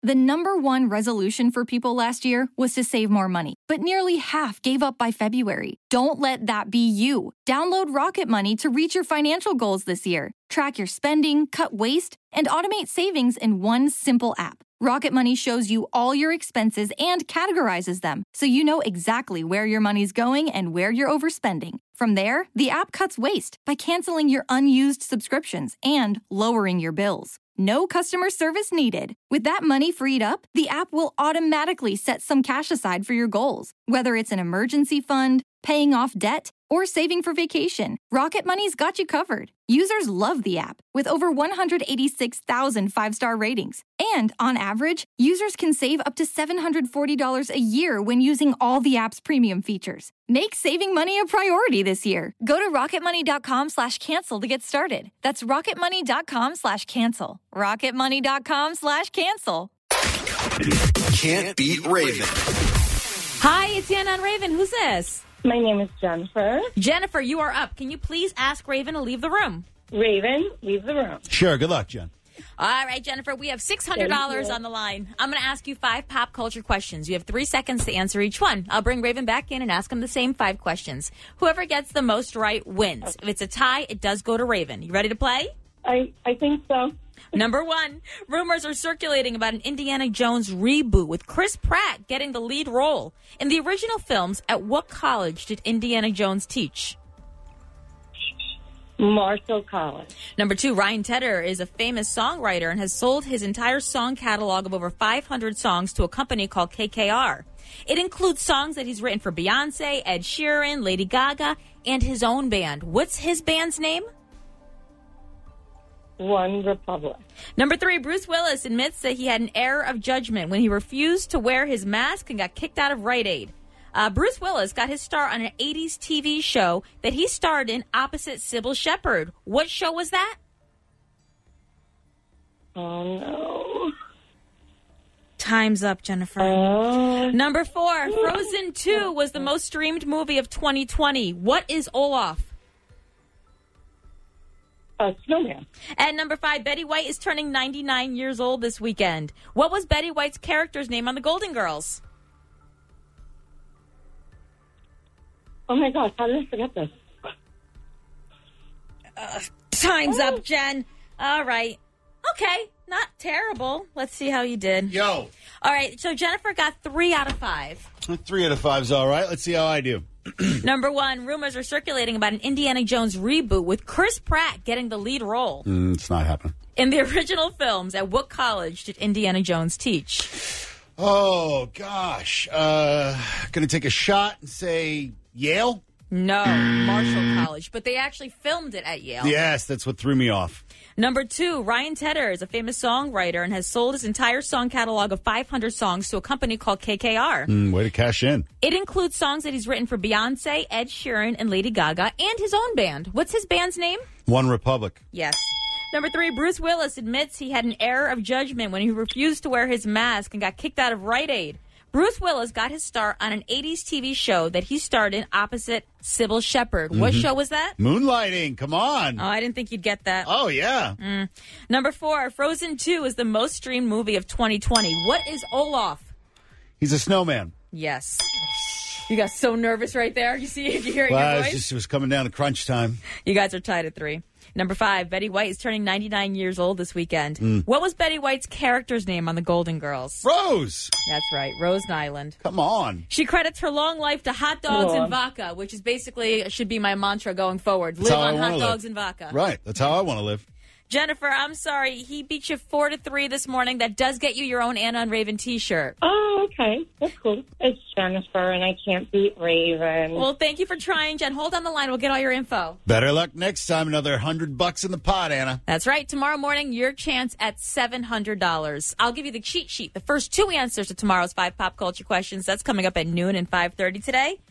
The number one resolution for people last year was to save more money, but nearly half gave up by February. Don't let that be you. Download Rocket Money to reach your financial goals this year. Track your spending, cut waste, and automate savings in one simple app. Rocket Money shows you all your expenses and categorizes them, so you know exactly where your money's going and where you're overspending. From there, the app cuts waste by canceling your unused subscriptions and lowering your bills. No customer service needed. With that money freed up, the app will automatically set some cash aside for your goals, whether it's an emergency fund, paying off debt, or saving for vacation. Rocket Money's got you covered. Users love the app, with over 186,000 five-star ratings. And on average, users can save up to $740 a year when using all the app's premium features. Make saving money a priority this year. Go to rocketmoney.com/cancel to get started. That's rocketmoney.com/cancel. rocketmoney.com/cancel. Can't beat Raven. Hi, it's Anna on Raven. Who's this? My name is Jennifer. Jennifer, you are up. Can you please ask Raven to leave the room? Raven, leave the room. Sure. Good luck, Jen. All right, Jennifer, we have $600 on the line. I'm going to ask you 5 pop culture questions. You have 3 seconds to answer each one. I'll bring Raven back in and ask him the same 5 questions. Whoever gets the most right wins. Okay. If it's a tie, it does go to Raven. You ready to play? I think so. Number 1, rumors are circulating about an Indiana Jones reboot with Chris Pratt getting the lead role. In the original films, at what college did Indiana Jones teach? Marshall College. Number 2, Ryan Tedder is a famous songwriter and has sold his entire song catalog of over 500 songs to a company called KKR. It includes songs that he's written for Beyonce, Ed Sheeran, Lady Gaga, and his own band. What's his band's name? One Republic. Number 3, Bruce Willis admits that he had an error of judgment when he refused to wear his mask and got kicked out of Rite Aid. Bruce Willis got his start on an 80s TV show that he starred in opposite Sybil Shepherd. What show was that? Oh, no. Time's up, Jennifer. Number 4, Frozen 2 was the most streamed movie of 2020. What is Olaf? Snowman. And number 5, Betty White is turning 99 years old this weekend. What was Betty White's character's name on The Golden Girls? Oh, my gosh. How did I forget this? Time's up, Jen. All right. Okay. Not terrible. Let's see how you did. Yo. All right. So Jennifer got 3 out of 5. 3 out of 5 is all right. Let's see how I do. Number 1, rumors are circulating about an Indiana Jones reboot with Chris Pratt getting the lead role. It's not happening. In the original films, at what college did Indiana Jones teach? Oh, gosh. Going to take a shot and say Yale? No, Marshall College. But they actually filmed it at Yale. Yes, that's what threw me off. Number 2, Ryan Tedder is a famous songwriter and has sold his entire song catalog of 500 songs to a company called KKR. Way to cash in. It includes songs that he's written for Beyonce, Ed Sheeran, and Lady Gaga, and his own band. What's his band's name? One Republic. Yes. Number 3, Bruce Willis admits he had an error of judgment when he refused to wear his mask and got kicked out of Rite Aid. Bruce Willis got his start on an 80s TV show that he starred in opposite Sybil Shepherd. What show was that? Moonlighting. Come on. Oh, I didn't think you'd get that. Oh, yeah. Number 4, Frozen 2 is the most streamed movie of 2020. What is Olaf? He's a snowman. Yes. You got so nervous right there. You see, you hear it in Well, your voice? it was coming down to crunch time. You guys are tied at 3. Number 5, Betty White is turning 99 years old this weekend. What was Betty White's character's name on The Golden Girls? Rose. That's right, Rose Nyland. Come on. She credits her long life to hot dogs and vodka, which is basically should be my mantra going forward. Live on hot dogs and vodka. Right. That's how I want to live. Jennifer, I'm sorry. He beat you 4-3 this morning. That does get you your own Anna and Raven t-shirt. Oh, okay. That's cool. It's Jennifer, and I can't beat Raven. Well, thank you for trying, Jen. Hold on the line. We'll get all your info. Better luck next time. Another $100 in the pot, Anna. That's right. Tomorrow morning, your chance at $700. I'll give you the cheat sheet. The first 2 answers to tomorrow's 5 pop culture questions. That's coming up at noon and 5:30 today.